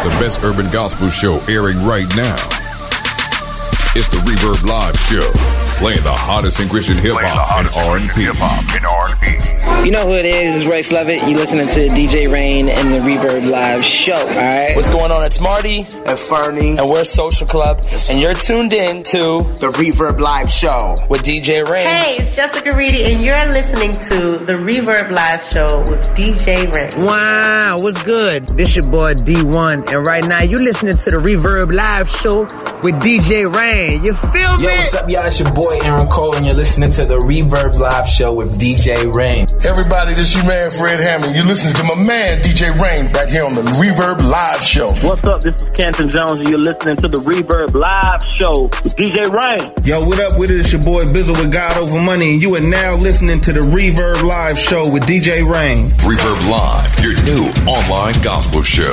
The best urban gospel show airing right now. It's the Reverb Live Show, playing the hottest in Christian hip-hop and R&B. You know who it is. It's Rex Lovett. You listening to DJ Rain and the Reverb Live Show, all right? What's going on? It's Marty and Fernie. And we're Social Club. And you're tuned in to the Reverb Live Show with DJ Rain. Hey, it's Jessica Reedy, and you're listening to the Reverb Live Show with DJ Rain. Wow, what's good? This your boy D1, and right now you're listening to the Reverb Live Show with DJ Rain. You feel me? Yo, what's up, y'all? It's your boy Aaron Cole, and you're listening to the Reverb Live Show with DJ Rain. Everybody, this your man Fred Hammond. You're listening to my man DJ Rain right here on the Reverb Live Show. What's up? This is Canton Jones, and you're listening to the Reverb Live Show with DJ Rain. Yo, what up with it? It's your boy Bizzle with God Over Money, and you are now listening to the Reverb Live Show with DJ Rain. Reverb Live, your new online gospel show.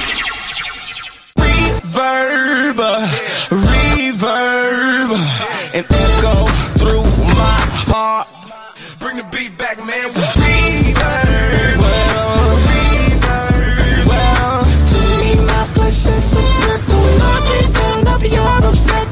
Reverb, and echo through my heart. Bring the beat back, man. Reverb, well, to me my flesh is so good, so Lord, please turn up your effect.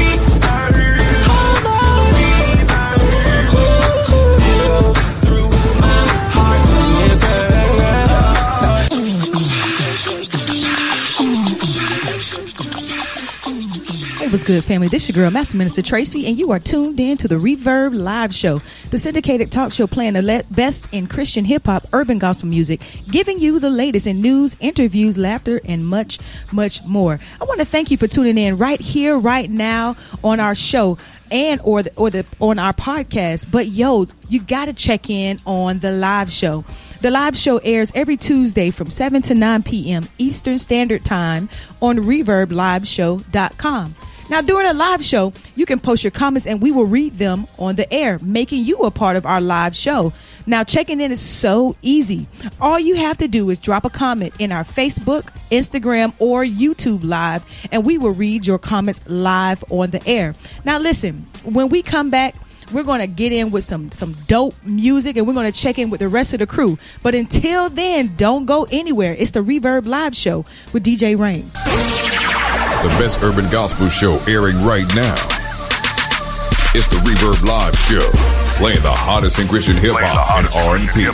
What's good, family? This is your girl, Master Minister Tracy, and you are tuned in to the Reverb Live Show, the syndicated talk show playing the best in Christian hip-hop, urban gospel music, giving you the latest in news, interviews, laughter, and much, much more. I want to thank you for tuning in right here, right now on our show and or on our podcast. But yo, you got to check in on the live show. The live show airs every Tuesday from 7 to 9 p.m. Eastern Standard Time on ReverbLiveShow.com. Now, during a live show, you can post your comments and we will read them on the air, making you a part of our live show. Now, checking in is so easy. All you have to do is drop a comment in our Facebook, Instagram, or YouTube Live, and we will read your comments live on the air. Now, listen, when we come back, we're going to get in with some dope music, and we're going to check in with the rest of the crew. But until then, don't go anywhere. It's the Reverb Live Show with DJ Rain. The best urban gospel show airing right now. It's the Reverb Live Show, playing the hottest in Christian hip-hop and R&B.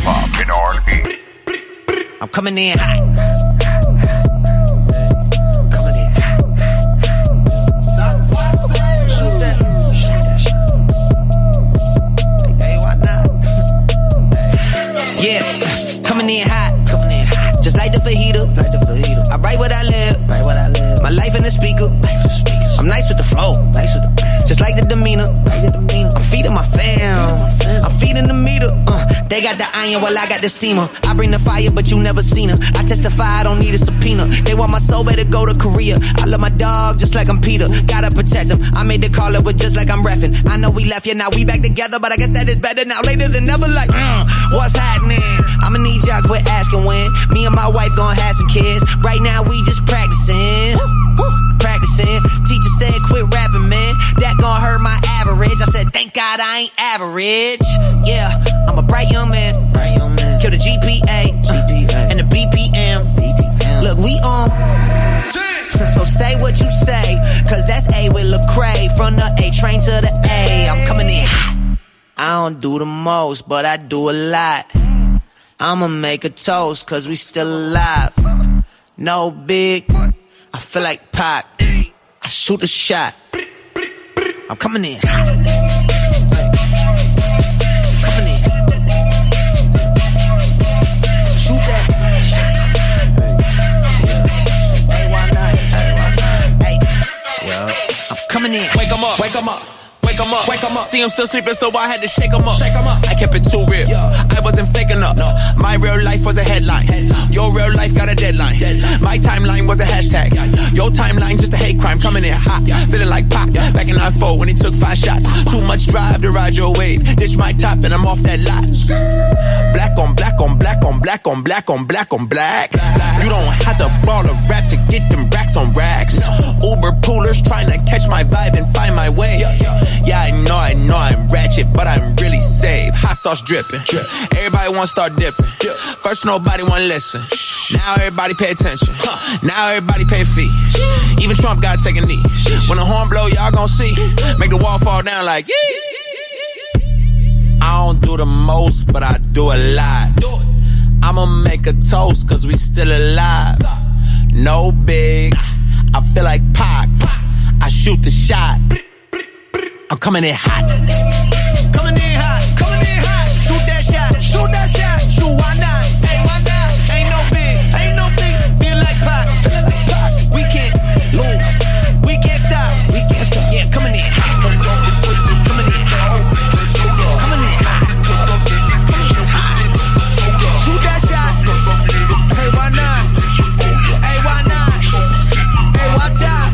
I'm coming in hot. Yeah, coming in hot, just like the fajita. I write what I live, my life in the speaker. I'm nice with the flow, just like the demeanor. I'm feeding my fam, I'm feeding the meter. They got the iron while I got the steamer. I bring the fire, but you never seen her. I testify, I don't need a subpoena. They want my soul, better go to Korea. I love my dog just like I'm Peter. Gotta protect him. I made the call up, but just like I'm reffing. I know we left, yeah, now we back together, but I guess that is better now. Later than never, like, what's happening? I'ma need y'all quit asking when. Me and my wife gonna have some kids. Right now we just practicing. Teacher said quit rapping, man. That gon' hurt my average. I said thank God I ain't average. Yeah, I'm a bright young man. Kill the GPA and the BPM. Look, we on. So say what you say, cause that's A with Lecrae. From the A train to the A, I'm coming in hot. I don't do the most, but I do a lot. I'ma make a toast, cause we still alive. No big, I feel like Pac. I shoot a shot. I'm coming in hot. Coming in. Shoot that shot. Hey, why not? Hey, yo, I'm coming in. Wake 'em up, wake 'em up. Wake 'em up, wake 'em up. See him still sleeping, so I had to shake 'em up. I kept it too real. I wasn't faking up. My real life was a headline. Your real life got a deadline. My timeline was a hashtag. Your timeline just a hate crime. Coming in hot, feeling like Pac. Back in 94 when he took 5 shots. Too much drive to ride your wave. Ditch my top and I'm off that lot. Black on black on black on black on black on black on black. You don't have to ball a rap to get them racks on racks. Uber poolers trying to catch my vibe and find my way. Yeah, I know I'm ratchet, but I'm really safe. Hot sauce dripping. Everybody wanna start dipping. First nobody wanna listen. Now everybody pay attention. Now everybody pay a fee. Even Trump gotta take a knee. When the horn blow, y'all gon' see. Make the wall fall down like yee. I don't do the most, but I do a lot. I'ma make a toast, cause we still alive. No big, I feel like Pac. I shoot the shot. I'm coming in hot. Coming in hot, coming in hot. Shoot that shot, shoot that shot. Shoot, why not? Hey, why not? Ain't no big, ain't no big. Feel like Pac, feel like Pac. We can't lose, we can't stop, we can't stop. Yeah, coming in hot. Coming in hot. Coming in hot. Coming in hot. Shoot that shot. Hey, why not? Hey, why not? Hey, watch out.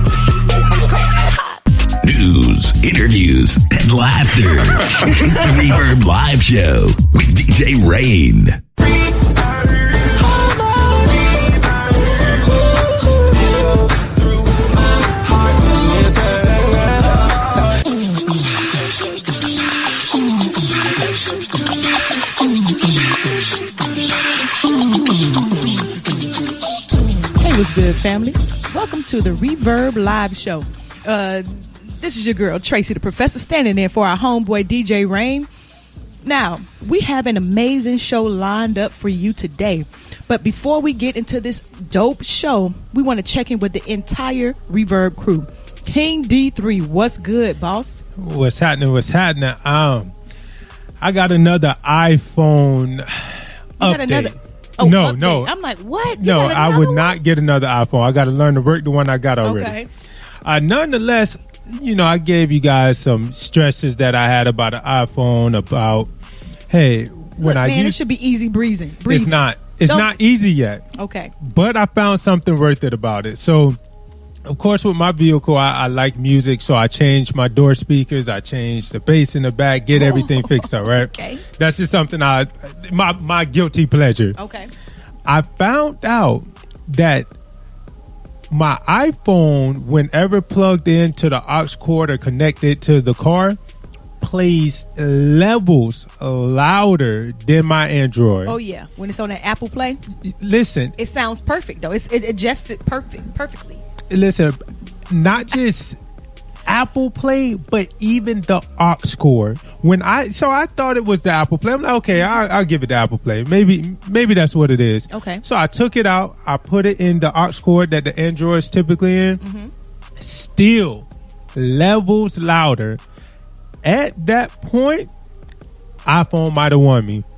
News, interviews, and laughter. It's the Reverb Live Show with DJ Rain. Hey, what's good, family? Welcome to the Reverb Live Show. This is your girl, Tracy the Professor, standing in for our homeboy, DJ Rain. Now, we have an amazing show lined up for you today. But before we get into this dope show, we want to check in with the entire Reverb crew. King D3, what's good, boss? What's happening? What's happening? I got another iPhone update. No. No. I'm like, what? No, I would not get another iPhone. I got to learn to work the one I got already. Okay. Nonetheless, I gave you guys some stresses that I had about an iPhone, about, hey, when I use it should be easy breezing. It's not. It's not easy yet. Okay. But I found something worth it about it. So, of course, with my vehicle, I like music, so I changed my door speakers. I changed the bass in the back, get everything fixed up, right? Okay. That's just something my guilty pleasure. Okay. I found out that my iPhone, whenever plugged into the aux cord or connected to the car, plays levels louder than my Android. Oh, yeah. When it's on that Apple Play? Listen. It sounds perfect, though. It adjusts it perfectly. Listen, not just Apple Play, but even the aux cord. So I thought it was the Apple Play. I'm like, okay, I'll give it the Apple Play. Maybe that's what it is. Okay. So I took it out. I put it in the aux cord that the Android's typically in. Mm-hmm. Still levels louder. At that point, iPhone might have won me.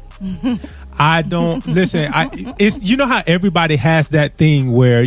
I don't listen. It's how everybody has that thing where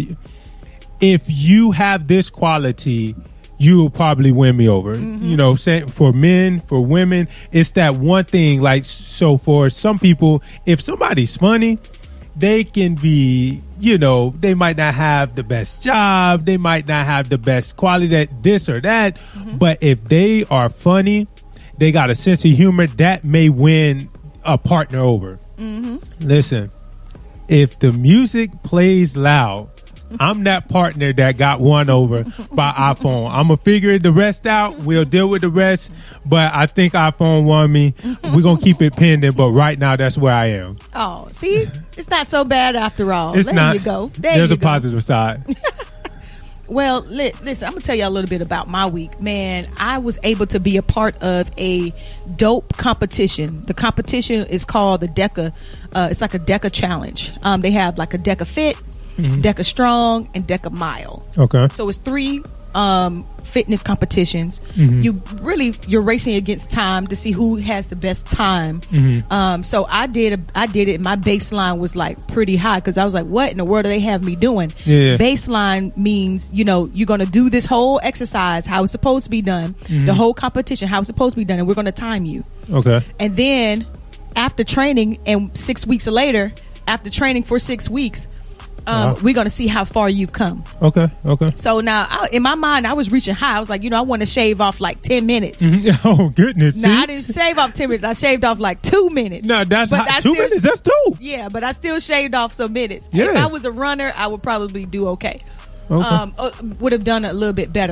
if you have this quality, you will probably win me over. Mm-hmm. For men, for women, it's that one thing. Like, so for some people, if somebody's funny, they can be, they might not have the best job, they might not have the best quality, that this or that, mm-hmm. but if they are funny, they got a sense of humor, that may win a partner over. Mm-hmm. Listen, if the music plays loud, I'm that partner that got won over by iPhone. I'm going to figure the rest out. We'll deal with the rest. But I think iPhone won me. We're going to keep it pending. But right now, that's where I am. Oh, see? It's not so bad after all. It's not. There you go. There's a positive side. Well, listen, I'm going to tell you a little bit about my week. Man, I was able to be a part of a dope competition. The competition is called the DECA. It's like a DECA challenge. They have like a DECA Fit, mm-hmm. DECA Strong, and DECA Mile. Okay. So it's 3 fitness competitions. Mm-hmm. You're racing against time to see who has the best time. Mm-hmm. So I did it. My baseline was like pretty high because I was like, what in the world do they have me doing? Yeah. Baseline means, you're going to do this whole exercise how it's supposed to be done, mm-hmm. the whole competition how it's supposed to be done, and we're going to time you. Okay. And then after training, and 6 weeks later, after training for 6 weeks, we're going to see how far you've come. Okay. So now, in my mind, I was reaching high. I was like, I want to shave off like 10 minutes. Mm-hmm. Oh, goodness. No, I didn't shave off 10 minutes. I shaved off like 2 minutes. No, that's hot. 2 minutes? That's 2. Yeah, but I still shaved off some minutes. Yeah. If I was a runner, I would probably do okay. Would have done a little bit better.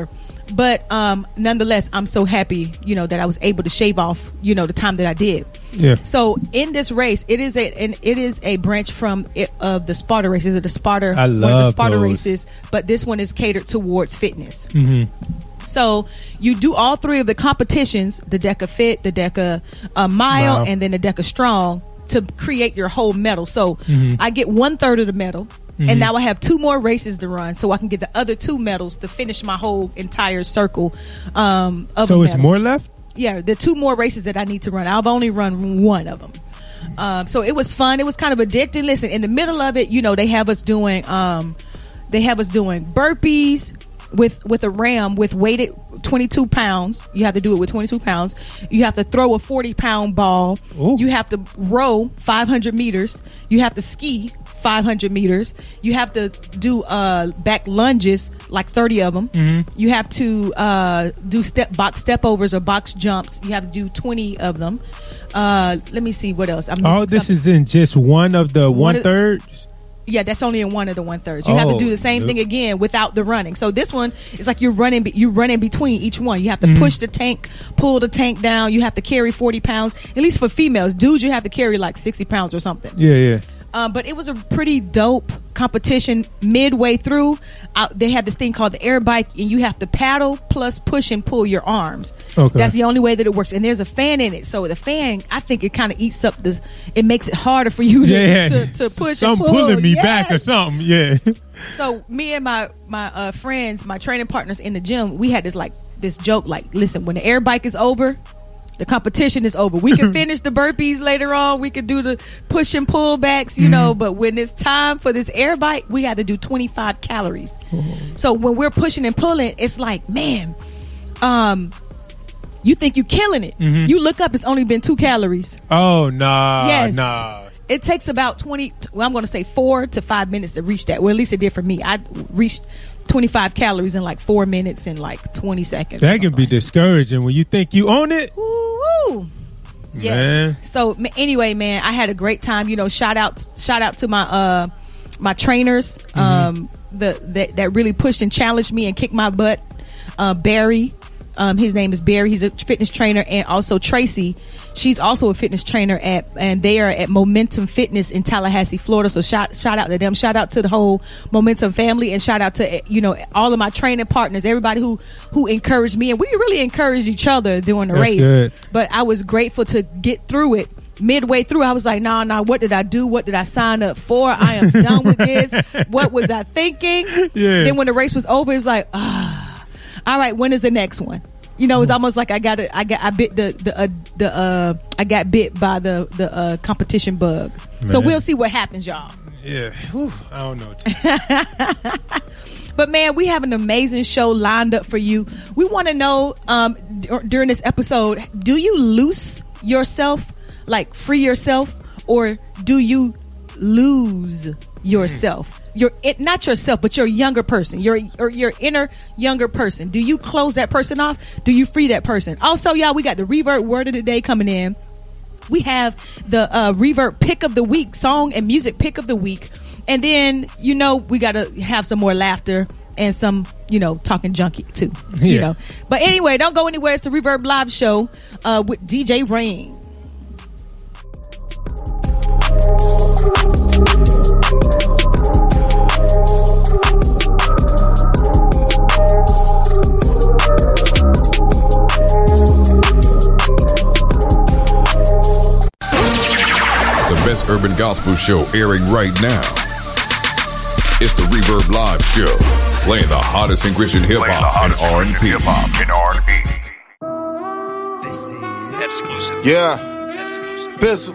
But nonetheless, I'm so happy, that I was able to shave off, the time that I did. Yeah. So in this race, it is a branch from of the Sparta races, of the Sparta, I love one of the Sparta those. races. But this one is catered towards fitness. Mm-hmm. So you do all three of the competitions: the Deca Fit, the Deca Mile, Wow. and then the Deca Strong, to create your whole medal. So Mhm. I get 1/3 of the medal. Mhm. And now I have 2 more races to run, so I can get the other 2 medals to finish my whole entire circle of So a it's medal. more left? Yeah, the 2 more races that I need to run. I've only run 1 of them. So it was fun. It was kind of addicting. Listen, in the middle of it, they have us doing burpees with a ram with weighted 22 pounds. You have to do it with 22 pounds. You have to throw a 40-pound ball. Ooh. You have to row 500 meters. You have to ski 500 meters. You have to do back lunges, like 30 of them. Mhm. You have to do box step overs or box jumps. You have to do 20 of them. Let me see what else. I'm All missing this something. is in just one of the One of- 1/3? Yeah, that's only in one of the 1/3. You have to Oh, do the same nope. thing again without the running. So this one is like you're running between each one. You have to Mhm. push the tank, pull the tank down. You have to carry 40 pounds. At least for females. Dudes, you have to carry like 60 pounds or something. Yeah. But it was a pretty dope competition. Midway through, they had this thing called the air bike, and you have to paddle plus push and pull your arms. Okay. That's the only way that it works. And there's a fan in it, so the fan, I think it kind of eats up it makes it harder for you to push Something and pull. pulling me Yes. back or something. Yeah. So me and my friends, my training partners in the gym, we had this joke, like, listen, when the air bike is over, the competition is over. We can finish the burpees later on. We can do the push and pull backs, but when it's time for this air bike, we had to do 25 calories. So when we're pushing and pulling, it's like, man, you think you're killing it. Mhm. You look up, it's only been 2 calories. Oh, nah. Yes. Nah. It takes about 4 to 5 minutes to reach that. Well, at least it did for me. I reached 25 calories in like 4 minutes and like 20 seconds. That can be discouraging when you think you own it. Woo-woo. Yes. Man. So anyway, man, I had a great time. Shout out to my my trainers that really pushed and challenged me and kicked my butt. Barry, his name is Barry. He's a fitness trainer, and also Tracy. She's also a fitness trainer and they are at Momentum Fitness in Tallahassee, Florida. So shout out to them. Shout out to the whole Momentum family, and shout out to all of my training partners, everybody who encouraged me, and we really encouraged each other during the That's race. good. But I was grateful to get through it. Midway through, I was like, nah, what did I do? What did I sign up for? I am done with this. What was I thinking? Yeah. Then when the race was over, it was like, all right, when is the next one? It's almost like I got bit by the competition bug. So Man. we'll see what happens, y'all. Yeah. Whew, I don't know. But man, we have an amazing show lined up for you. We want to know during this episode, do you loose yourself, like free yourself, or do you lose yourself? Not yourself, but your younger person, your inner younger person. Do you close that person off? Do you free that person? Also, y'all, we got the Reverb word of the day coming in. We have the Reverb pick of the week, song and music pick of the week. And then, we got to have some more laughter and some, talking junkie too, Yeah. But anyway, don't go anywhere. It's the Reverb Live Show with DJ Rain. The best urban gospel show airing right now. It's the Reverb Live Show, playing the hottest in Christian hip hop and R&B. Yeah. Bizzle.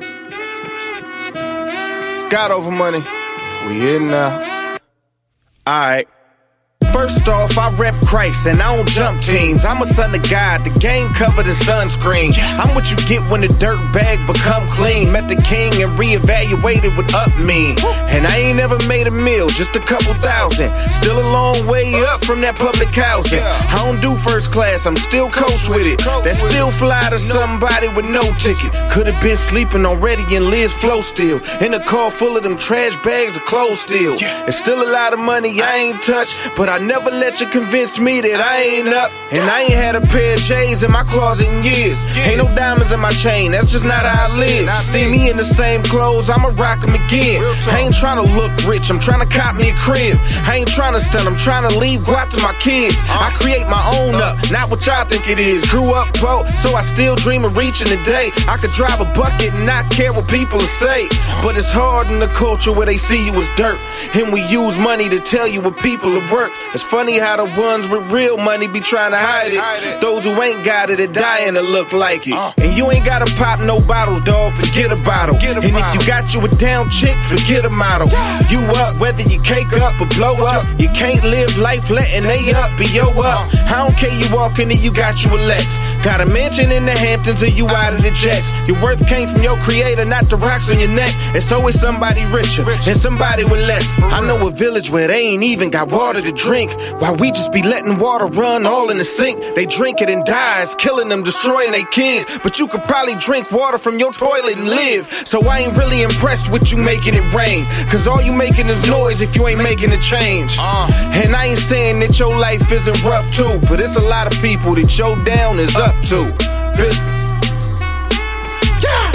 God over money. We in now. Alright. First off, I rep Christ and I don't jump teams. I'm a son of God, the game covered in sunscreen. I'm what you get when the dirt bag become clean. Met the king and reevaluated what up mean. And I ain't never made a meal, just a couple thousand. Still a long way up from that public housing. I don't do first class, I'm still coach with it. That still fly to somebody with no ticket. Could've been sleeping already in Liz flow still. In a car full of them trash bags of clothes still. It's still a lot of money I ain't touched, but I never let you convince me that I ain't up. And I ain't had a pair of J's in my closet in years. Ain't no diamonds in my chain, that's just not how I live. See me in the same clothes, I'ma rock them again. I ain't trying to look rich, I'm trying to cop me a crib. I ain't trying to stunt, I'm trying to leave guap to my kids. I create my own up, not what y'all think it is. Grew up broke, so I still dream of reaching the day I could drive a bucket and not care what people say. But it's hard in the culture where they see you as dirt, and we use money to tell you what people are worth. It's funny how the ones with real money be trying to hide it. Those who ain't got it are dying to look like it. And you ain't gotta pop no bottles, dog, forget about it. And if you got you a down chick, forget a model. You up, whether you cake up or blow up. You can't live life letting they up, be yo up. I don't care you walking and you got you a Lex. Got a mansion in the Hamptons or you out of the jets. Your worth came from your creator, not the rocks on your neck. It's always somebody richer and somebody with less. I know a village where they ain't even got water to drink, while we just be letting water run all in the sink. They drink it and die, it's killing them, destroying their kids. But you could probably drink water from your toilet and live. So I ain't really impressed with you making it rain, cause all you making is noise if you ain't making a change. And I ain't saying that your life isn't rough too, but it's a lot of people that your down is up to. Listen. Yeah.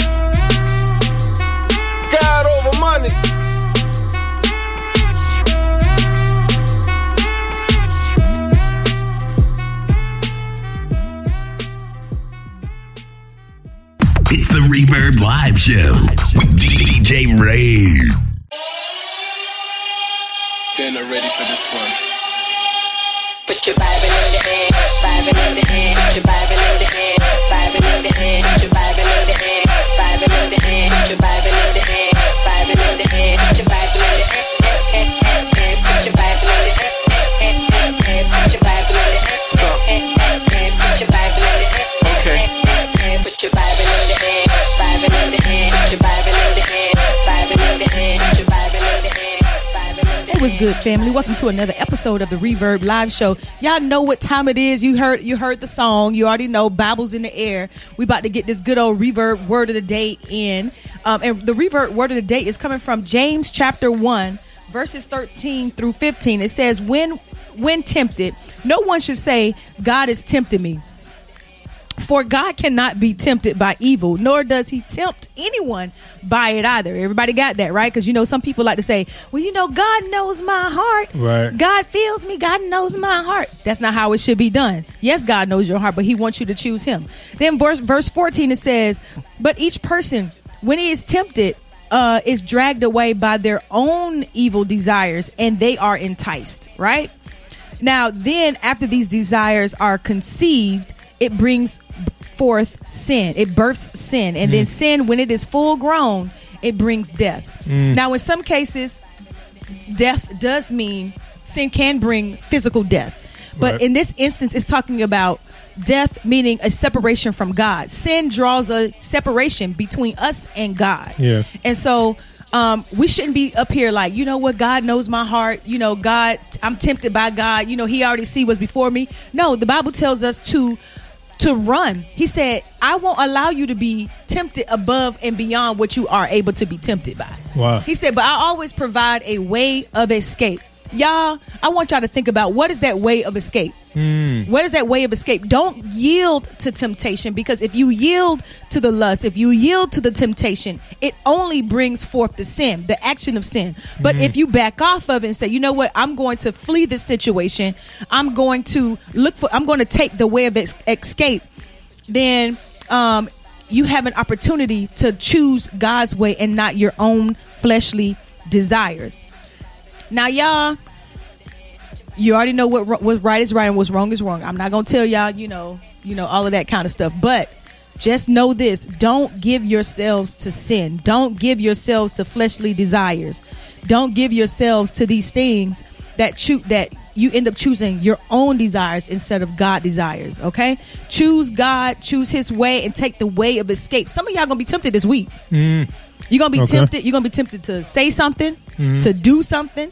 God over money. It's the Reverb Live Show with DJ Rain. They're not ready for this one. Put your Bible in the hand, Bible in the hand, put your Bible in the hand, Bible in the hand, put your Bible in the hand, Bible in the hand, put your Bible in the hand, Bible in the hand, put your Bible in the hand, put your Bible in the hand, put your Bible in the hand, put your Bible in the hand, okay. Put your Bible in the hand, Bible in the hand, put your Bible in the hand, Bible in the hand, put your Bible in the hand. Hey, what's good, family? Welcome to another episode of the Reverb Live Show. Y'all know what time it is. You heard the song. You already know Bible's in the air. We about to get this good old Reverb word of the day in. And the Reverb word of the day is coming from James chapter 1, verses 13 through 15. It says, when tempted, no one should say, God is tempting me. For God cannot be tempted by evil, nor does he tempt anyone by it either. Everybody got that, right? Because, you know, some people like to say, well, you know, God knows my heart. Right. God feels me. God knows my heart. That's not how it should be done. Yes, God knows your heart, but he wants you to choose him. Then verse 14, it says, but each person, when he is tempted, is dragged away by their own evil desires, and they are enticed, right? Now, then after these desires are conceived, it brings forth sin. It births sin. And then sin, when it is full grown, it brings death. Now, in some cases, death does mean sin can bring physical death. But in this instance, it's talking about death meaning a separation from God. Sin draws a separation between us and God. Yeah. And so we shouldn't be up here like, you know what, God knows my heart. You know, God, I'm tempted by God. You know, he already see what's before me. No, the Bible tells us to run. He said, I won't allow you to be tempted above and beyond what you are able to be tempted by. Wow. He said, but I always provide a way of escape. Y'all, I want y'all to think about, what is that way of escape? What is that way of escape? Don't yield to temptation, because if you yield to the lust, if you yield to the temptation, it only brings forth the sin, the action of sin. But if you back off of it and say, you know what, I'm going to flee this situation, I'm going to take the way of escape, then you have an opportunity to choose God's way and not your own fleshly desires. Now, y'all, you already know what right is right and what's wrong is wrong. I'm not going to tell y'all, you know, all of that kind of stuff. But just know this. Don't give yourselves to sin. Don't give yourselves to fleshly desires. Don't give yourselves to these things that you end up choosing your own desires instead of God desires. Okay? Choose God, choose his way, and take the way of escape. Some of y'all going to be tempted this week. You're going to be tempted. You're going to be tempted to say something, to do something,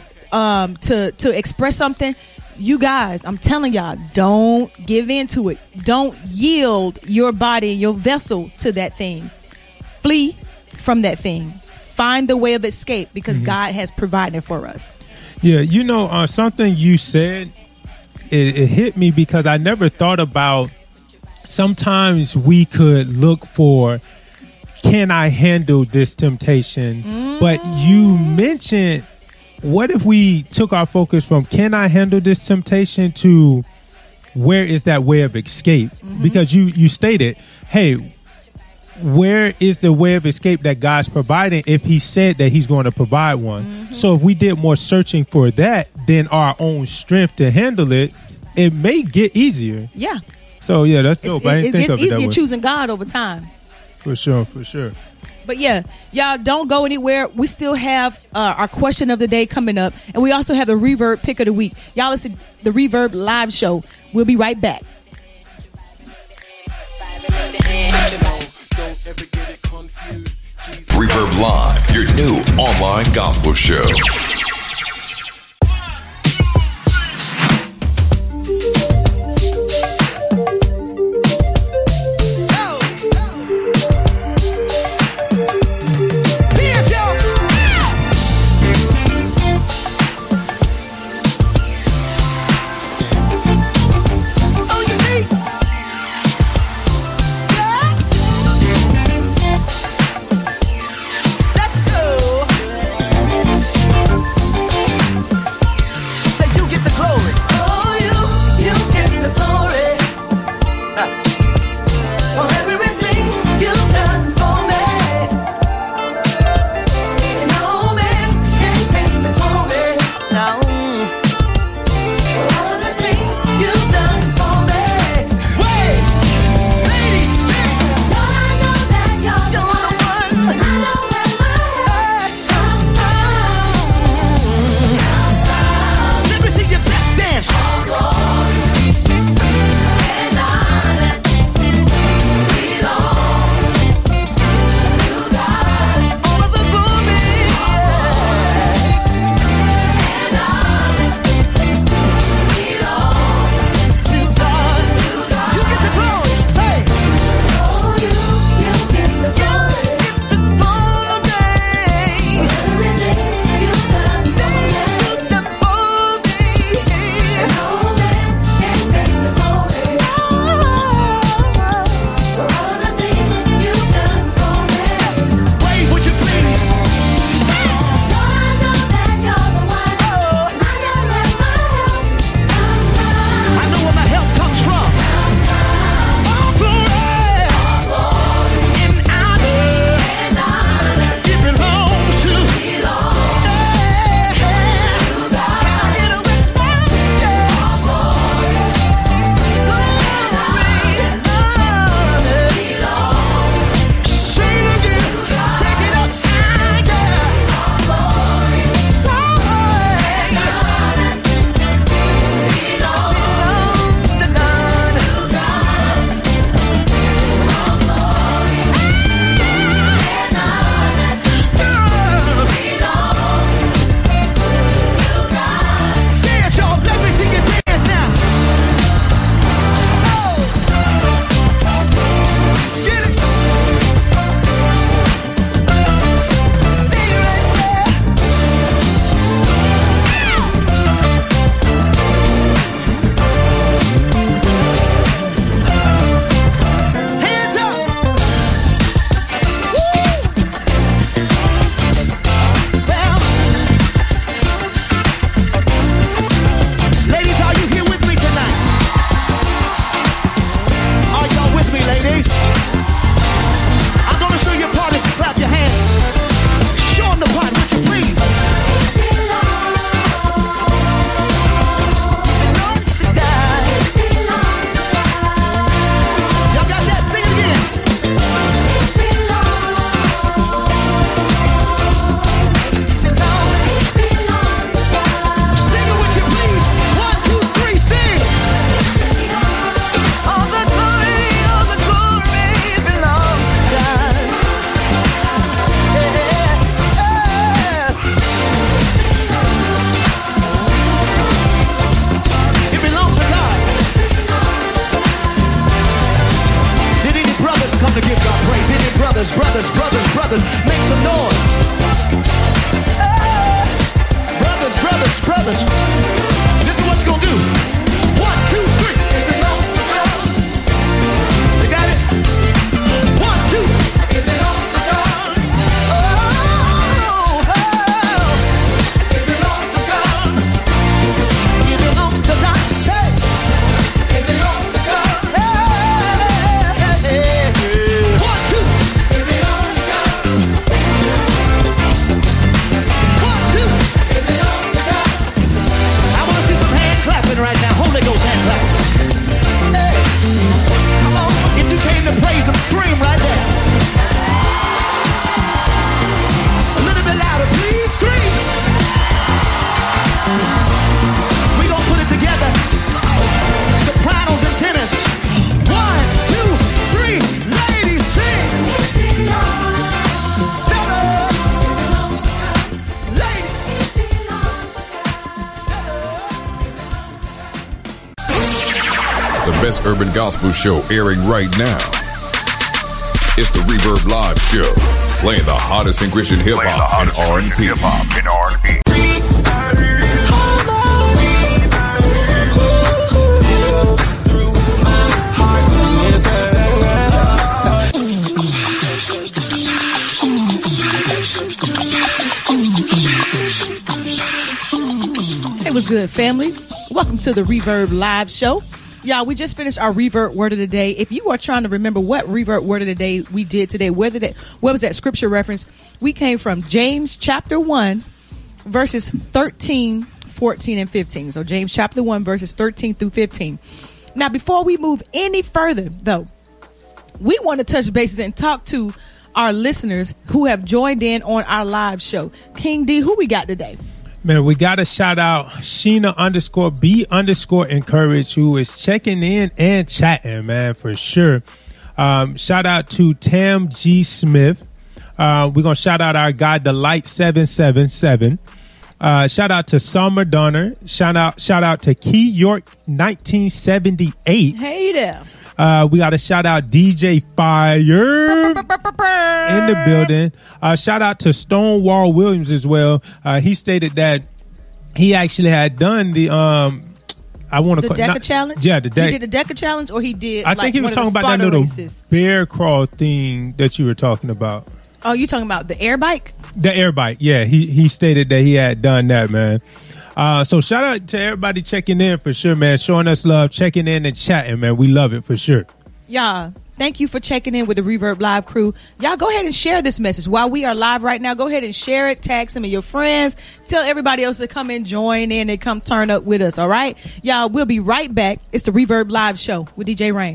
to express something. You guys, I'm telling y'all, don't give in to it. Don't yield your body, your vessel to that thing. Flee from that thing. Find the way of escape, because God has provided for us. Yeah, you know, something you said, it hit me because I never thought about sometimes we could look for, can I handle this temptation? But you mentioned, what if we took our focus from can I handle this temptation to where is that way of escape? Because you stated, hey, where is the way of escape that God's providing if he said that he's going to provide one? So if we did more searching for that than our own strength to handle it, it may get easier. Yeah. So yeah, that's dope. I didn't think of it that way. It's easier choosing God over time. For sure, for sure. But yeah, y'all don't go anywhere. We still have our question of the day coming up. And we also have the Reverb Pick of the Week. Y'all listen to the Reverb Live Show. We'll be right back. Reverb Live, your new online gospel show. Brothers, make some noise. Brothers, The best urban gospel show airing right now. It's the Reverb Live Show, playing the hottest in Christian hip-hop and R&B. Hey, what's good, family? Welcome to the Reverb Live Show. Y'all, we just finished our Reverb Word of the Day. If you are trying to remember what Reverb Word of the Day we did today, what was that scripture reference? We came from James chapter 1, verses 13, 14, and 15. So James chapter 1, verses 13 through 15. Now, before we move any further, though, we want to touch bases and talk to our listeners who have joined in on our live show. King D, who we got today? Man, we got to shout out Sheena_B_encourage, who is checking in and chatting, man, for sure. Shout out to Tam G. Smith. We're going to shout out our guy, Delight777. Shout out to Summer Donner. Shout out to Key York 1978. Hey there. We got to shout out DJ Fire in the building. Shout out to Stonewall Williams as well. He stated that he actually had done the DECA challenge. Yeah, he did the DECA challenge, or he did. I think he was talking about that little bear crawl thing that you were talking about. Oh, you talking about the air bike? The air bike. Yeah, he stated that he had done that, man. So shout out to everybody checking in for sure, man. Showing us love, checking in and chatting, man. We love it for sure. Y'all, thank you for checking in with the Reverb Live crew. Y'all go ahead and share this message while we are live right now. Go ahead and share it. Tag some of your friends. Tell everybody else to come and join in and come turn up with us. All right, y'all. We'll be right back. It's the Reverb Live Show with DJ Rain.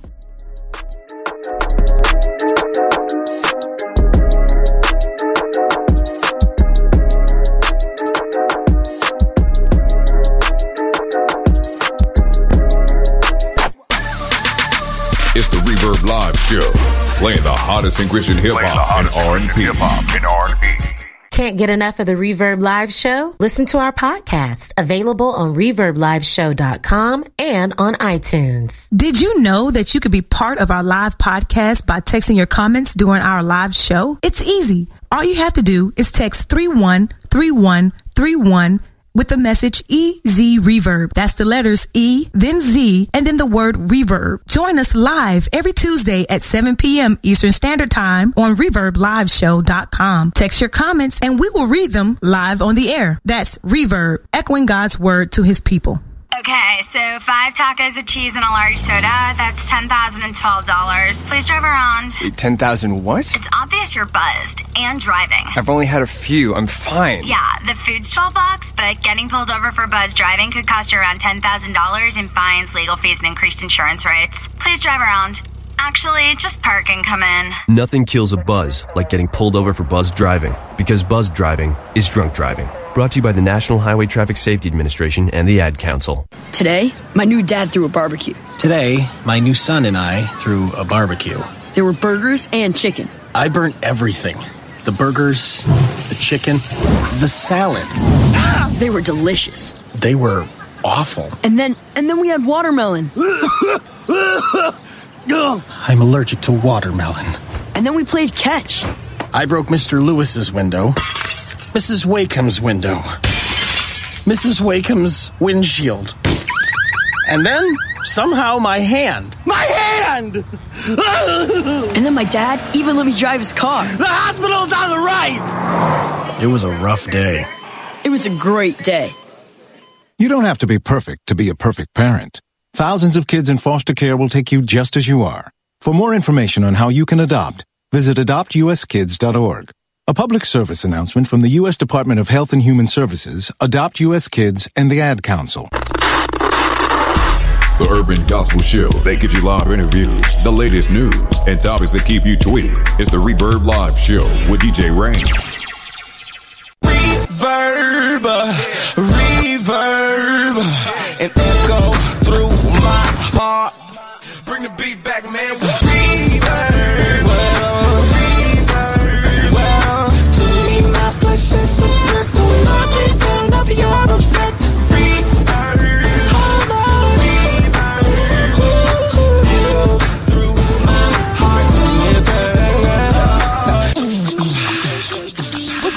It's the Reverb Live Show, playing the hottest in Christian hip-hop and R&B. Can't get enough of the Reverb Live Show? Listen to our podcast, available on ReverbLiveShow.com and on iTunes. Did you know that you could be part of our live podcast by texting your comments during our live show? It's easy. All you have to do is text 313131 with the message EZ Reverb. That's the letters E, then Z, and then the word Reverb. Join us live every Tuesday at 7 p.m. Eastern Standard Time on ReverbLiveShow.com. Text your comments and we will read them live on the air. That's Reverb, echoing God's word to his people. Okay, so 5 tacos of cheese and a large soda. That's $10,012. Please drive around. Wait, 10,000 what? It's obvious you're buzzed and driving. I've only had a few. I'm fine. Yeah, the food's $12, but getting pulled over for buzz driving could cost you around $10,000 in fines, legal fees, and increased insurance rates. Please drive around. Actually, just park and come in. Nothing kills a buzz like getting pulled over for buzz driving, because buzz driving is drunk driving. Brought to you by the National Highway Traffic Safety Administration and the Ad Council. Today, my new dad threw a barbecue. Today, my new son and I threw a barbecue. There were burgers and chicken. I burnt everything. The burgers, the chicken, the salad. They were delicious. They were awful. And then we had watermelon. I'm allergic to watermelon. And then we played catch. I broke Mr. Lewis's window. Mrs. Wakeham's window. Mrs. Wakeham's windshield. And then, somehow, my hand. My hand! And then my dad even let me drive his car. The hospital's on the right! It was a rough day. It was a great day. You don't have to be perfect to be a perfect parent. Thousands of kids in foster care will take you just as you are. For more information on how you can adopt, visit adoptuskids.org. A public service announcement from the U.S. Department of Health and Human Services, Adopt U.S. Kids, and the Ad Council. The Urban Gospel Show that gives you live interviews, the latest news, and topics that keep you tweeting. It's the Reverb Live Show with DJ Rain. Reverb, and echo through my heart. Bring the beat back, man. Reverb, well, to me, my flesh is so good, so Lord, please turn up your effect.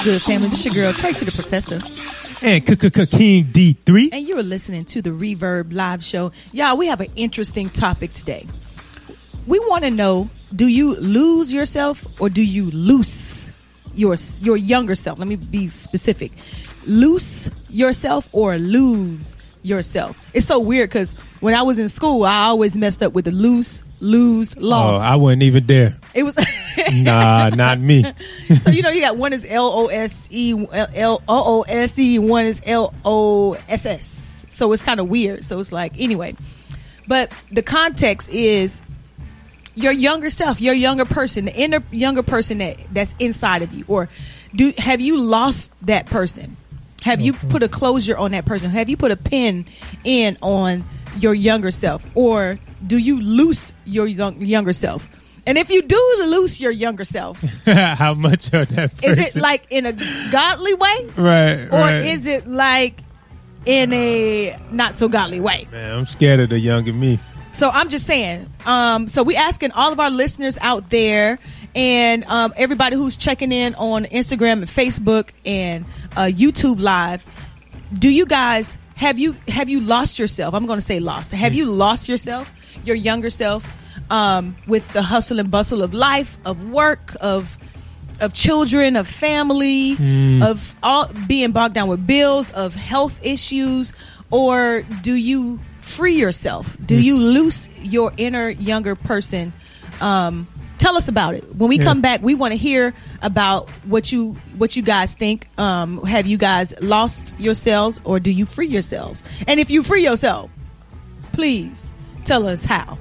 good, family? This your girl, Tracy the Professor. And King D3. And you're listening to the Reverb Live Show. Y'all, we have an interesting topic today. We want to know, do you lose yourself or do you loose your younger self? Let me be specific. Loose yourself or lose yourself? It's so weird because when I was in school, I always messed up with the lose, loss. Oh, I wasn't even there. It was... Nah, not me. So, you got one is LOSE, one is LOSS. So it's kind of weird. So it's like, anyway. But the context is your younger self, your younger person, the inner younger person that's inside of you. Or have you lost that person? Have you put a closure on that person? Have you put a pin in on your younger self? Or do you loose your younger self? And if you do lose your younger self, how much of that person? Is it like in a godly way? Right. Or is it like in a not so godly way? Man, I'm scared of the younger me. So I'm just saying. So we asking all of our listeners out there and everybody who's checking in on Instagram and Facebook and YouTube Live, do you guys have you lost yourself? I'm going to say lost. Have you lost yourself, your younger self? With the hustle and bustle of life, of work, of children, of family, of all being bogged down with bills, of health issues, or do you free yourself? Do you loose your inner younger person? Tell us about it. When we come back, we want to hear about what you guys think. Have you guys lost yourselves, or do you free yourselves? And if you free yourself, please tell us how.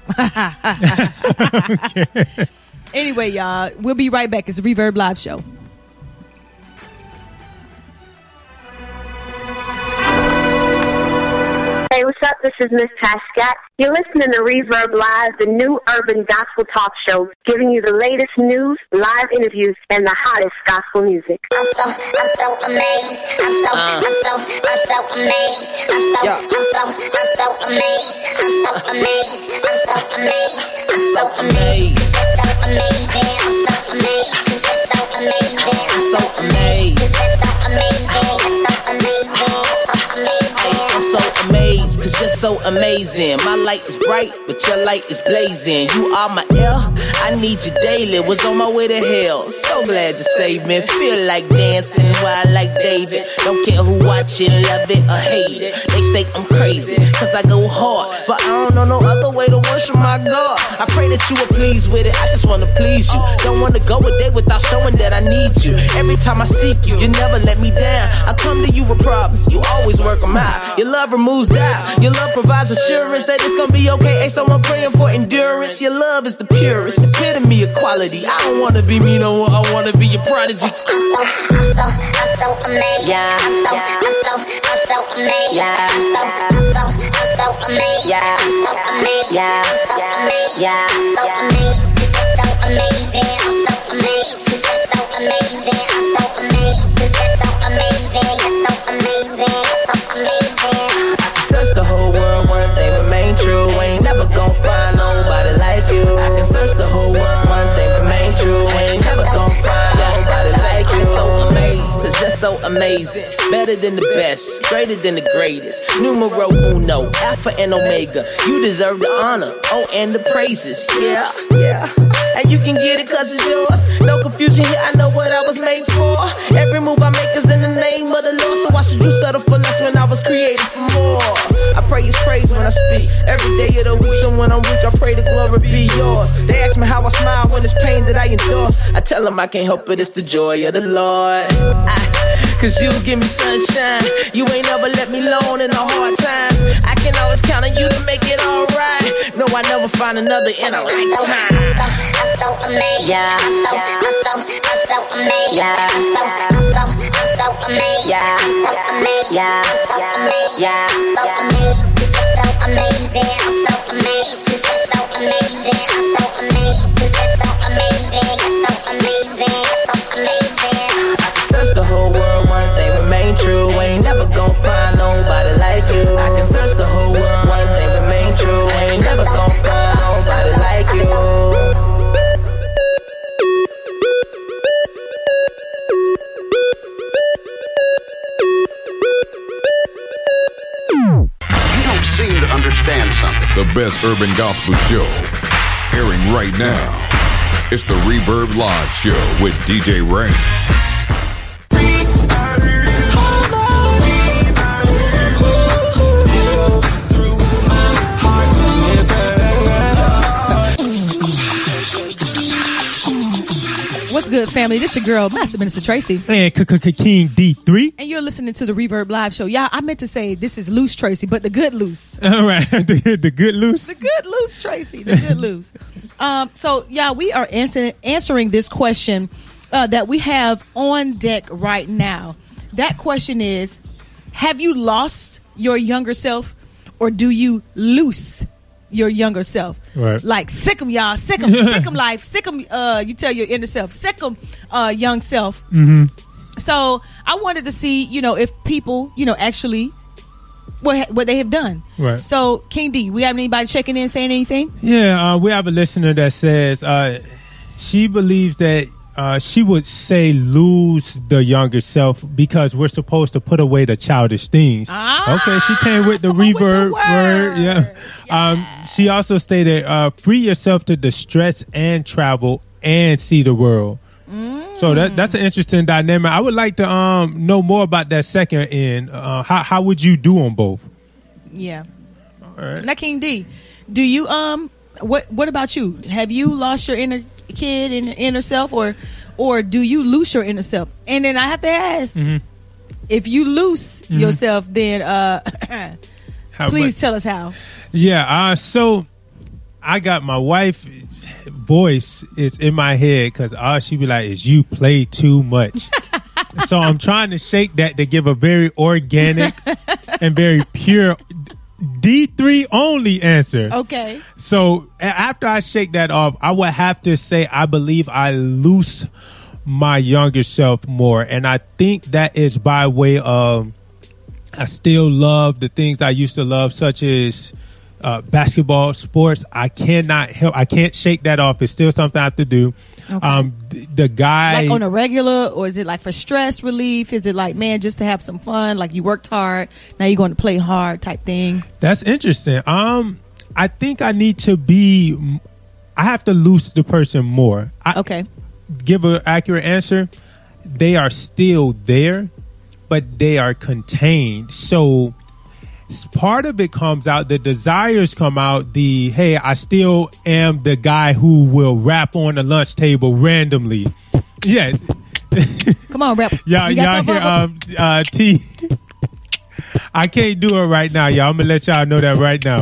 Anyway, y'all, we'll be right back. It's the Reverb Live Show. Hey, what's up? This is Miss Tascat. You're listening to Reverb Live, the new urban gospel talk show, giving you the latest news, live interviews, and the hottest gospel music. I'm so amazed. I'm so amazed. I'm so amazed. I'm so amazed. I'm so amazed. I'm so amazed. I'm so amazed. It's so amazing. I'm so amazed. It's so amazing. I'm so amazed. It's so amazing. It's so amazing. I'm so amazed, cause you're so amazing. My light is bright, but your light is blazing. You are my air, I need you daily. Was on my way to hell, so glad you saved me. Feel like dancing, wild like David. Don't care who watching, love it or hate it. They say I'm crazy, cause I go hard, but I don't know no other way to worship my God. I pray that you are pleased with it, I just wanna please you. Don't wanna go a day without showing that I need you. Every time I seek you, you never let me down. I come to you with problems, you always work them out. Your love removes doubt, your love provides assurance that it's gonna be okay. Ain't someone praying for endurance. Your love is the purest, the epitome of quality. I don't wanna be me no more, I wanna be your prodigy. I'm so amazed. Yeah. I'm so amazed. Yeah. I'm so amazed. Yeah. I'm so amazed. Yeah. I'm so amazed. Yeah. I'm so amazed. Cause you're so amazing. I'm so amazed. Cause you're so amazing. I'm so amazed. Cause you're so amazing. You're so amazing. You're so amazing. Search the whole world, one thing remain true. Ain't never gonna find nobody like you. I can search the whole world, one thing remain true. Ain't never gonna find nobody like you. I'm so amazed, cause you're so amazing. Better than the best, greater than the greatest. Numero uno, alpha and omega. You deserve the honor, oh, and the praises. Yeah. And you can get it cause it's yours. No confusion here, I know what I was made for. Every move I make is in the name of the Lord. So why should you settle for less when I was created for more? I pray His praise when I speak. Every day of the week, so when I'm weak, I pray the glory be yours. They ask me how I smile when it's pain that I endure. I tell them I can't help it, it's the joy of the Lord. Cause you give me sunshine. You ain't never let me alone in the hard times. I can always count on you to make it alright. No, I never find another in a lifetime. I'm so amazed. Yeah. I'm so amazed. Yeah. I'm so amazed. Yeah. I'm so amazed. Yeah. I'm so amazed. Yeah. I'm so amazed. Cause you're so amazing. I'm so amazed. Cause you're so amazing. I'm so amazed. Cause you're so amazing. You're so amazing. You're so amazing. Search the whole world, one thing remain true. Ain't never gonna find nobody like you. I can search the whole world, one thing remain true. Ain't never gonna find nobody like you. seem to understand something. The best urban gospel show airing right now. It's the Reverb Live Show with DJ Rain. What's good, family? This your girl, Master Minister Tracy. And King D3. And you're listening to the Reverb Live Show. Y'all, I meant to say this is Loose Tracy, but the good loose. All right. the good loose. The good loose Tracy. The good loose. So, yeah, we are answering this question that we have on deck right now. That question is, have you lost your younger self, or do you loose your younger self? Right. Like, sick 'em, y'all. Sick 'em. Sick 'em life. Sick 'em, you tell your inner self. Sick 'em, young self. Mm-hmm. So I wanted to see, if people, actually what they have done. Right. So, King D, we have anybody checking in saying anything? Yeah, we have a listener that says she believes that she would say lose the younger self because we're supposed to put away the childish things. Okay, she came with the reverb word. Yeah. She also stated, free yourself to distress and travel and see the world. So that's an interesting dynamic. I would like to know more about that second end. How would you do on both? Yeah. All right. Now, King D, do you what about you? Have you lost your inner kid and inner self, or do you lose your inner self? And then I have to ask, if you lose yourself, then please tell us how. Yeah. So I got my wife's voice is in my head because all she be like is, you play too much. So I'm trying to shake that to give a very organic and very pure D3 only answer. Okay. So after I shake that off, I would have to say I believe I lose my younger self more. And I think that is by way of I still love the things I used to love, such as basketball, sports. I can't shake that off. It's still something I have to do. Okay. The guy, like on a regular, or is it like for stress relief? Is it like, man, just to have some fun? Like you worked hard, now you're going to play hard type thing? That's interesting. I think I need to be. I have to lose the person more. Okay. Give an accurate answer. They are still there, but they are contained. So part of it comes out, the desires come out, hey, I still am the guy who will rap on the lunch table randomly. Yes. Come on, rap. Y'all hear T. I can't do it right now, y'all. I'm gonna let y'all know that right now.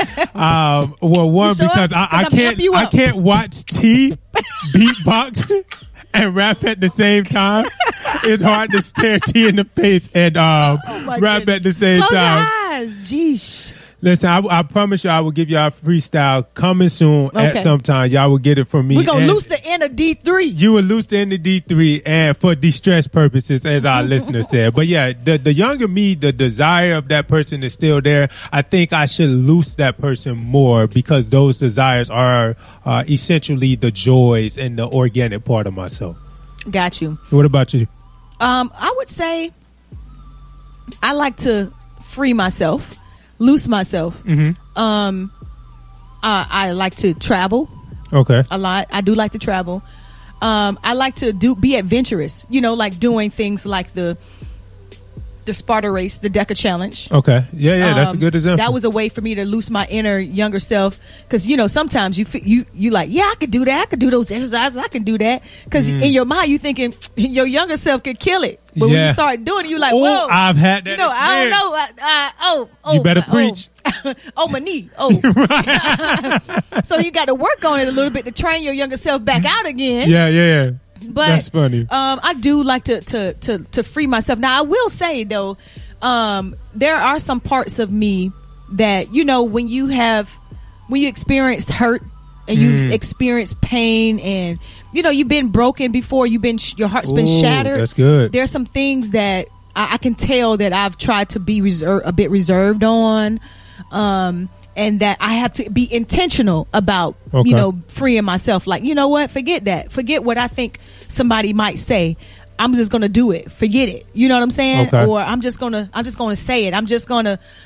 Because I can't watch T beatbox and rap at the same time. It's hard to stare T in the face and rap at the same time. Close your eyes. Jeez. Listen, I promise you I will give y'all a freestyle coming soon at some time. Y'all will get it from me. We're going to loose the inner D3. You will loose the inner D3 and for distress purposes, as our listener said. But yeah, the younger me, the desire of that person is still there. I think I should loose that person more because those desires are essentially the joys and the organic part of myself. Got you. What about you? I would say I like to free myself. Loose myself. Mm-hmm. I like to travel. Okay. A lot. I do like to travel. I like to be adventurous. Like doing things like the Sparta race, the DECA challenge. Okay. Yeah, that's a good example. That was a way for me to loose my inner younger self because sometimes you like, yeah, I could do that. I could do those exercises. I can do that because in your mind you thinking your younger self could kill it, but when you start doing it, you like, whoa, I've had that. I don't know. You better preach. My knee. So you got to work on it a little bit to train your younger self back out again. Yeah. But that's funny. I do like to free myself. Now I will say though, there are some parts of me that when you experienced hurt and you experienced pain and you've been broken before, your heart's been shattered. That's good. There's some things that I can tell that I've tried to be a bit reserved on. And that I have to be intentional about, freeing myself. Like, you know what? Forget that. Forget what I think somebody might say. I'm just going to do it. Forget it. You know what I'm saying? Okay. Or I'm just going to say it. I'm just going to,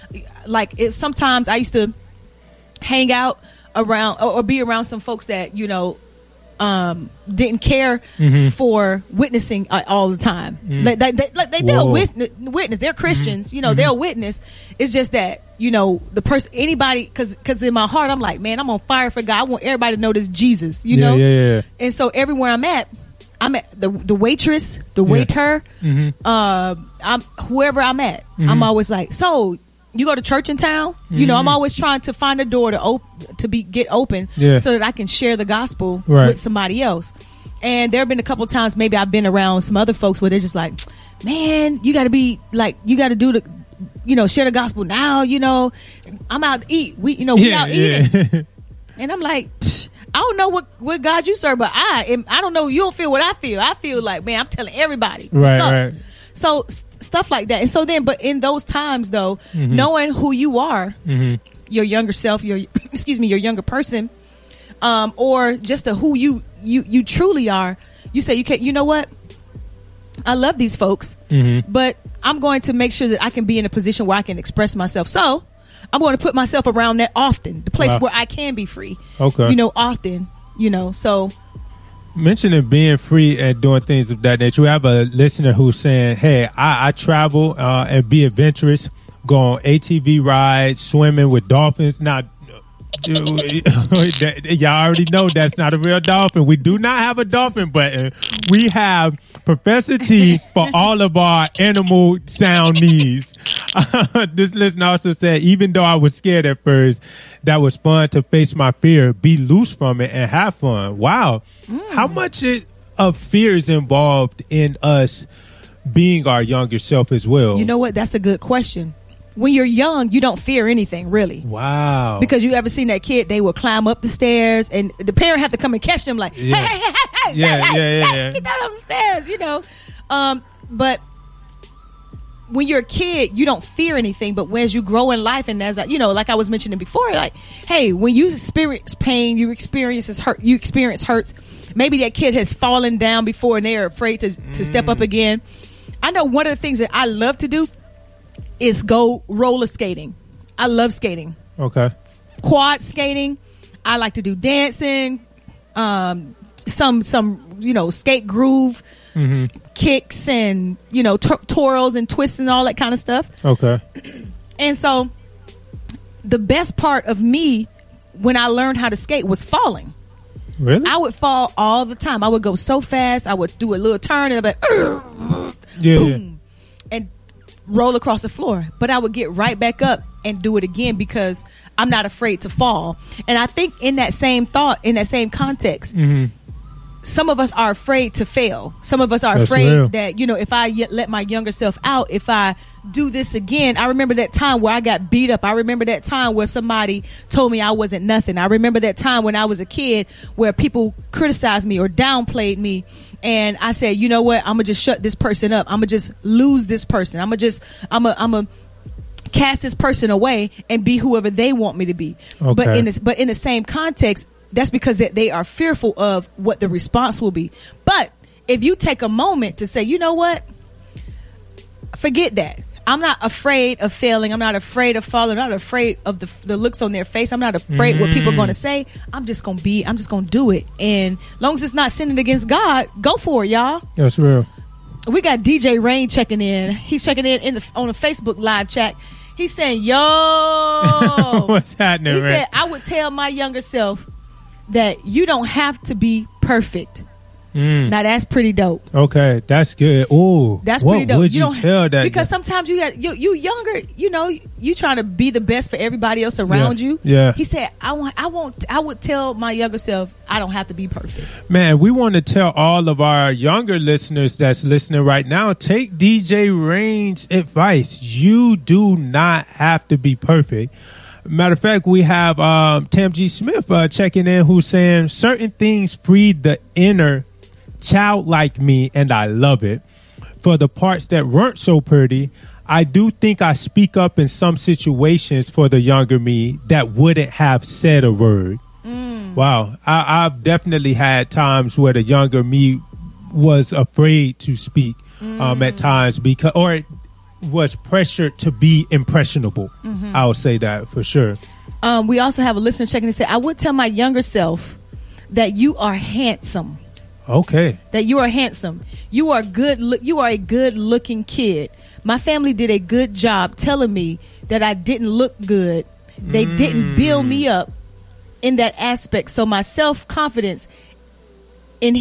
like if sometimes I used to hang out around or be around some folks that, you know, didn't care for witnessing all the time. They'll witness. They're Christians, you know. They'll witness. It's just that, you know, the person, anybody, because in my heart I'm like, man, I'm on fire for God. I want everybody to know this Jesus, you know. And so everywhere I'm at the waitress, the waiter, I'm whoever I'm at. I'm always like, so you go to church in town? You know, I'm always trying to find a door to get open so that I can share the gospel with somebody else. And there have been a couple times maybe I've been around some other folks where they're just like, man, you got to be like, you got to do the, you know, share the gospel now, you know. I'm out to eat. We out eating. And I'm like, I don't know what God you serve, but I don't know. You don't feel what I feel. I feel like, man, I'm telling everybody. Right. So stuff like that. And so then, but in those times though, knowing who you are, your younger self, your younger person, or just who you truly are, you say, you know what? I love these folks, but I'm going to make sure that I can be in a position where I can express myself. So I'm going to put myself around that often, the place where I can be free. Okay. You know, often, you know, so. Mentioning being free and doing things of that nature, we have a listener who's saying, hey, I travel and be adventurous, go on ATV rides, swimming with dolphins. Now, y'all already know that's not a real dolphin. We do not have a dolphin button. We have Professor T for all of our animal sound needs. This listener also said, even though I was scared at first, that was fun to face my fear, be loose from it, and have fun. Wow. How much of fear is involved in us being our younger self as well? You know what? That's a good question. When you're young, you don't fear anything, really. Wow. Because you ever seen that kid, they will climb up the stairs and the parent have to come and catch them like, hey, get down on the stairs, you know. But when you're a kid, you don't fear anything. But as you grow in life, and as you know, like I was mentioning before, like, hey, when you experience pain, you experience hurts. Maybe that kid has fallen down before and they're afraid to step up again. I know one of the things that I love to do is go roller skating. I love skating. Okay. Quad skating. I like to do dancing. Some you know, skate groove, kicks and, you know, twirls and twists and all that kind of stuff. Okay. And so the best part of me when I learned how to skate was falling. Really? I would fall all the time. I would go so fast. I would do a little turn and I'd be boom, and roll across the floor. But I would get right back up and do it again because I'm not afraid to fall. And I think in that same thought, in that same context, some of us are afraid to fail. Some of us are afraid that, you know, if I let my younger self out, if I do this again. I remember that time where I got beat up. I remember that time where somebody told me I wasn't nothing. I remember that time when I was a kid where people criticized me or downplayed me. And I said, you know what? I'm going to just shut this person up. I'm going to just lose this person. I'm going to cast this person away and be whoever they want me to be. Okay. But in the same context, that's because they are fearful of what the response will be. But if you take a moment to say, you know what? Forget that. I'm not afraid of failing. I'm not afraid of falling. I'm not afraid of the looks on their face. I'm not afraid what people are going to say. I'm just going to do it. And as long as it's not sinning against God, go for it, y'all. That's real. We got DJ Rain checking in. He's checking in on the Facebook live chat. He's saying, yo. What's happening, He said, I would tell my younger self that you don't have to be perfect. Now that's pretty dope. Okay, that's good. Oh, that's pretty dope. Would you tell that? Because sometimes you younger, you know, you trying to be the best for everybody else around you. Yeah. He said, I would tell my younger self I don't have to be perfect. Man, we want to tell all of our younger listeners that's listening right now, take DJ Rain's advice. You do not have to be perfect. Matter of fact, we have Tam G. Smith checking in, who's saying certain things freed the inner child like me, and I love it. For the parts that weren't so pretty, I do think I speak up in some situations for the younger me that wouldn't have said a word. Wow. I've definitely had times where the younger me was afraid to speak at times, because, or was pressured to be impressionable. Mhm. I'll say that for sure. We also have a listener checking and say, I would tell my younger self that you are handsome. Okay. That you are handsome. You are good. You are a good looking kid. My family did a good job telling me that I didn't look good. They didn't build me up in that aspect. So my self-confidence in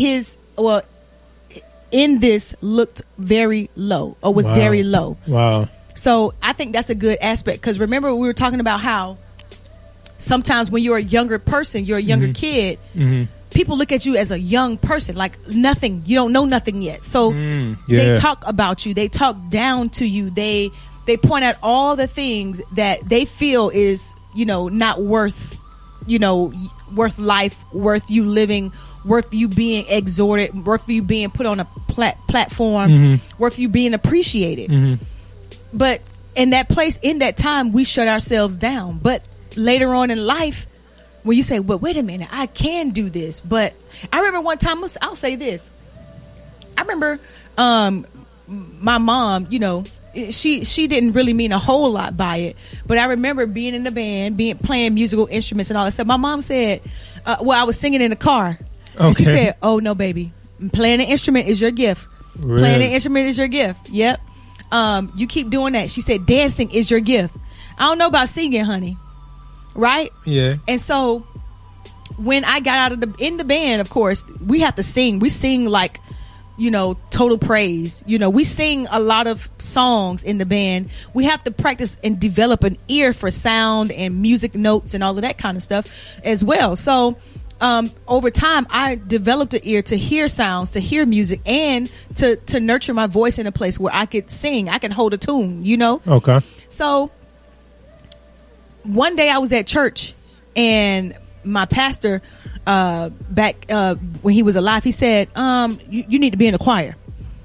this looked very low, or was very low. Wow. So I think that's a good aspect, because remember we were talking about how sometimes when you're a younger person, you're a younger kid, people look at you as a young person, like nothing. You don't know nothing yet. So they talk about you. They talk down to you. They point out all the things that they feel is, not worth, worth life, worth you living, worth you being exhorted, worth you being put on a platform, worth you being appreciated. But in that place, in that time, we shut ourselves down. But later on in life, when you say, well, wait a minute, I can do this. But I remember one time, I'll say this. I remember my mom, she didn't really mean a whole lot by it. But I remember being in the band, playing musical instruments and all that stuff. My mom said, I was singing in the car. Okay. And she said, oh, no, baby. Playing an instrument is your gift. Really? Playing an instrument is your gift. Yep. You keep doing that. She said, dancing is your gift. I don't know about singing, honey. Right? Yeah. And so when I got out of in the band, of course, we have to sing. We sing like, total praise. We sing a lot of songs in the band. We have to practice and develop an ear for sound and music notes and all of that kind of stuff as well. So over time, I developed an ear to hear sounds, to hear music, and to nurture my voice in a place where I could sing. I can hold a tune, Okay. So one day I was at church, and my pastor, back when he was alive, he said, you need to be in the choir.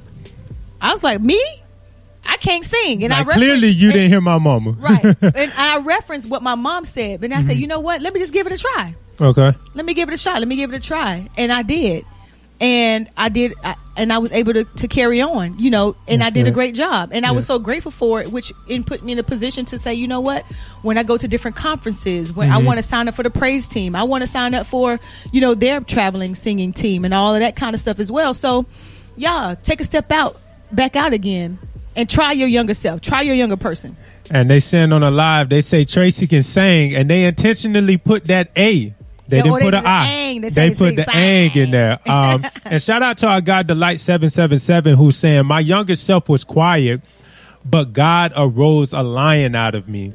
I was like, me? I can't sing. And clearly you didn't hear my mama. Right. And I referenced what my mom said. But I said, you know what? Let me just give it a try. Okay. Let me give it a shot. Let me give it a try. And I did. And I was able to carry on, and I did a great job. And I was so grateful for it, which put me in a position to say, you know what, when I go to different conferences, when I want to sign up for the praise team, I want to sign up for, their traveling singing team and all of that kind of stuff as well. So, take a step back out again and try your younger self. Try your younger person. And they send on a live, they say Tracy can sing, and they intentionally put that A. They didn't put an I. They put the ang in there. And shout out to our guy, Delight 777, who's saying, my younger self was quiet, but God arose a lion out of me.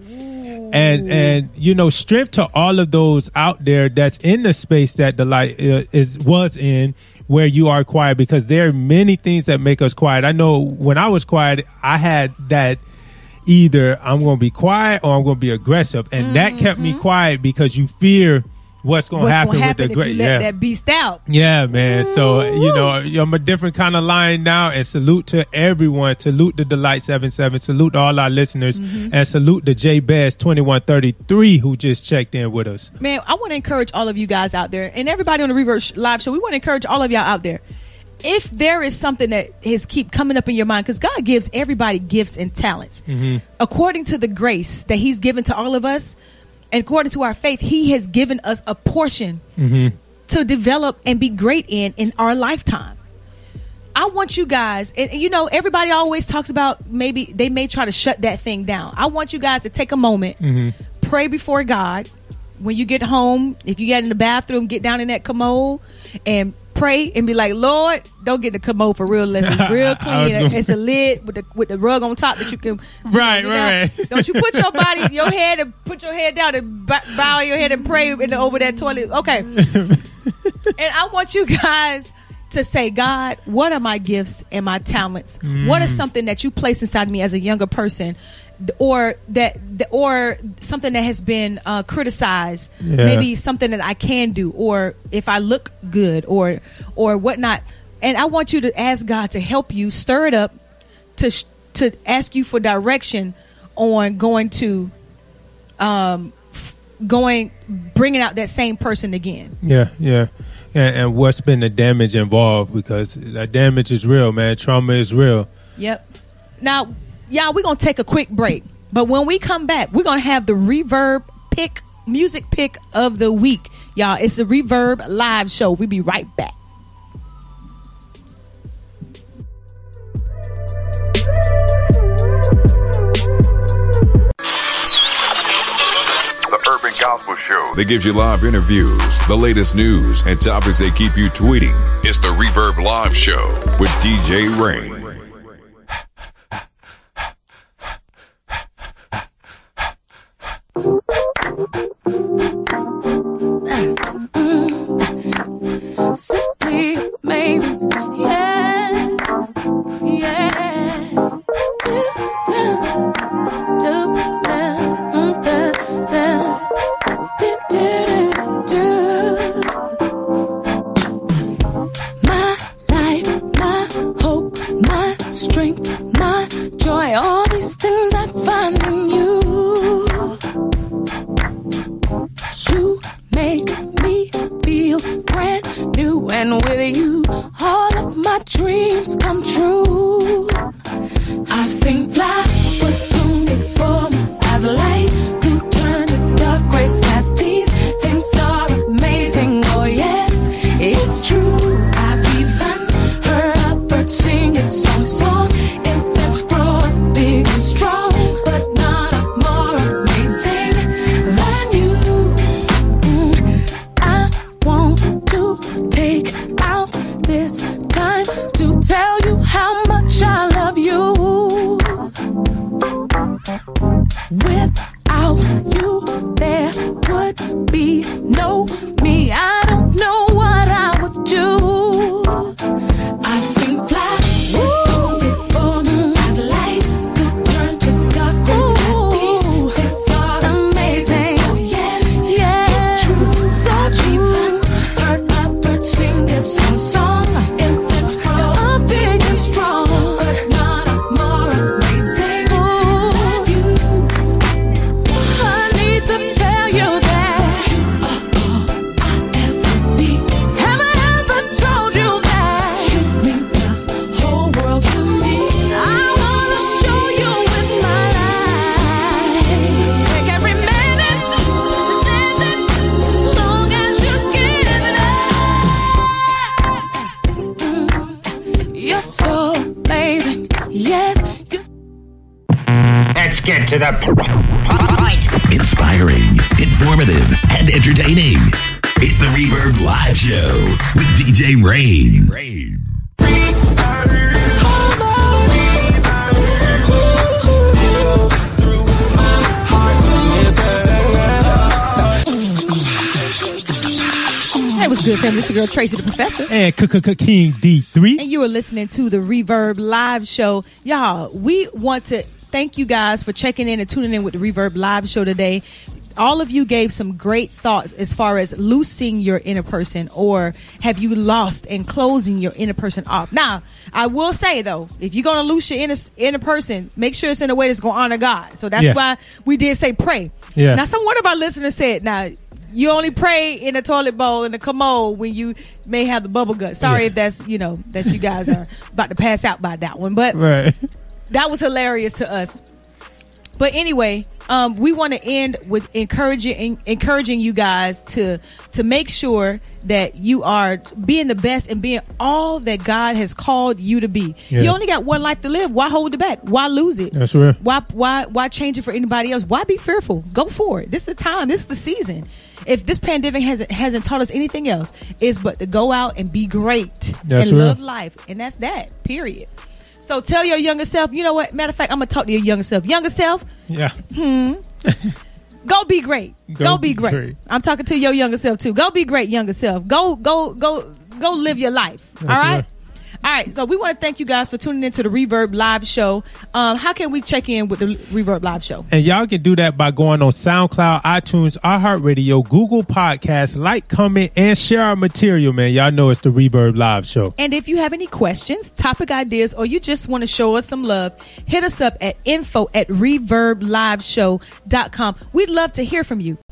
And strength to all of those out there that's in the space that Delight was in, where you are quiet, because there are many things that make us quiet. I know when I was quiet, I had that either I'm going to be quiet or I'm going to be aggressive. And that kept me quiet because you fear what's going to happen with the great, that beast out. Yeah, man. So, I'm a different kind of lion now, and salute to everyone. Salute the Delight 77. Salute to all our listeners, and salute the J Baz 2133 who just checked in with us. Man, I want to encourage all of you guys out there, and everybody on the Reverb Live Show. We want to encourage all of y'all out there. If there is something that has keep coming up in your mind, because God gives everybody gifts and talents according to the grace that He's given to all of us. And according to our faith, He has given us a portion to develop and be great in our lifetime. I want you guys, and everybody always talks about maybe they may try to shut that thing down. I want you guys to take a moment, pray before God. When you get home, if you get in the bathroom, get down in that commode and pray and be like, Lord, don't get the commode for real unless it's real clean. It's a lid with the rug on top that you can. Right. Don't you put your head and put your head down and bow your head and pray over that toilet. Okay. And I want you guys to say, God, what are my gifts and my talents? What is something that you place inside me as a younger person, or something that has been criticized? Maybe something that I can do, or if I look good, or whatnot. And I want you to ask God to help you stir it up, to ask you for direction on bringing out that same person again. Yeah. And what's been the damage involved, because that damage is real, man. Trauma is real. Yep. Now, y'all, we're going to take a quick break. But when we come back, we're going to have the Reverb music pick of the week. Y'all, it's the Reverb Live Show. We'll be right back. The Urban Gospel Show. They give you live interviews, the latest news, and topics that keep you tweeting. It's the Reverb Live Show with DJ Rain. Simply amazing, yeah, yeah. My life, my hope, my strength, my joy, all these things I find in you. You make me feel brand new, and with you, all of my dreams come true. I've seen flowers bloom before my eyes, light who turn to dark gray skies. These things are amazing, oh yes, it's true. I've even heard a bird sing its song, infants growing big and strong, but none are more amazing than you. I want to take out this time to tell you how much I love you. Without you, there would be no me. I don't know what I would do. I've seen flowers bloom before me as light could turn to darkness. It's all amazing. Oh, yes, yes, it's true. So even heard a bird sing its song. Infants grow big and strong, but none are more amazing than you. I need to tell you that have I ever told you that you mean the whole world to me? I wanna show you with my life. Take every minute to dance it, long as you give it up. You're so amazing, yes. Let's get to the point. Inspiring, informative, and entertaining. It's the Reverb Live Show with DJ Rain. Hey, what's good, family? It's your girl Tracy the Professor. And King D3. And you are listening to the Reverb Live Show. Y'all, we want to thank you guys for checking in and tuning in with the Reverb Live Show today. All of you gave some great thoughts as far as loosing your inner person, or have you lost and closing your inner person off. Now, I will say, though, if you're going to loose your inner person, make sure it's in a way that's going to honor God. So that's why we did say pray. Yeah. Now, one of our listeners said, now, you only pray in a toilet bowl in the commode when you may have the bubble gut. Sorry if that's, that you guys are about to pass out by that one. But that was hilarious to us. But anyway, we want to end with encouraging you guys to make sure that you are being the best and being all that God has called you to be. Yeah. You only got one life to live. Why hold it back? Why lose it? That's right. Why change it for anybody else? Why be fearful? Go for it. This is the time. This is the season. If this pandemic hasn't taught us anything else, it's but to go out and be great and love life. And that's that. Period. So tell your younger self, you know what? Matter of fact, I'm going to talk to your younger self. Younger self. Yeah. Go be great. Go be great. I'm talking to your younger self too. Go be great, younger self. Go live your life. That's all right? All right, so we want to thank you guys for tuning into the Reverb Live Show. How can we check in with the Reverb Live Show? And y'all can do that by going on SoundCloud, iTunes, iHeartRadio, Google Podcasts. Like, comment, and share our material, man. Y'all know it's the Reverb Live Show. And if you have any questions, topic ideas, or you just want to show us some love, hit us up at info@reverbliveshow.com. We'd love to hear from you.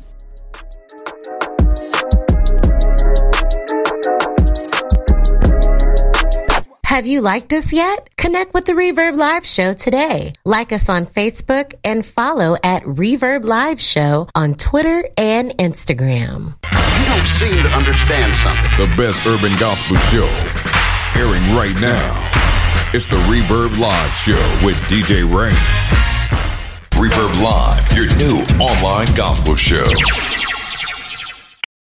Have you liked us yet? Connect with the Reverb Live Show today. Like us on Facebook and follow at Reverb Live Show on Twitter and Instagram. You don't seem to understand something. The best urban gospel show airing right now. It's the Reverb Live Show with DJ Ray. Reverb Live, your new online gospel show.